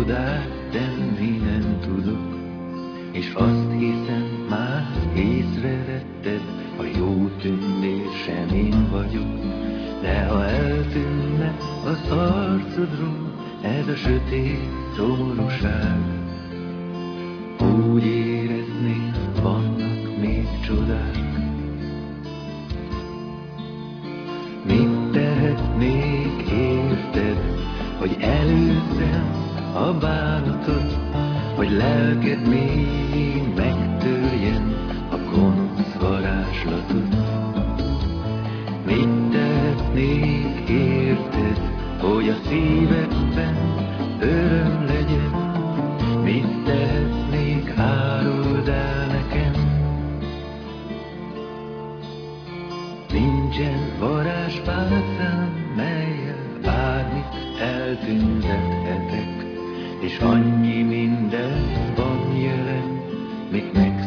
csodát tenni nem tudok, és azt hiszem, már észrevetted, a jó tündér sem én vagyok. De ha eltűnne az arcodról ez a sötét szomorúság, úgy érezném, vannak még csodák. Mit tehetnék érted, hogy előzzem a bánatot, hogy lelked mélyén megtörjen a gonosz varázslatot? Mit tehetnék érted, hogy a szívedben öröm legyen? Mit tehetnék, árold el nekem? Nincsen varázspálcám, mellyel bármit eltüntethetek, és annyi minden van jelen, mit meg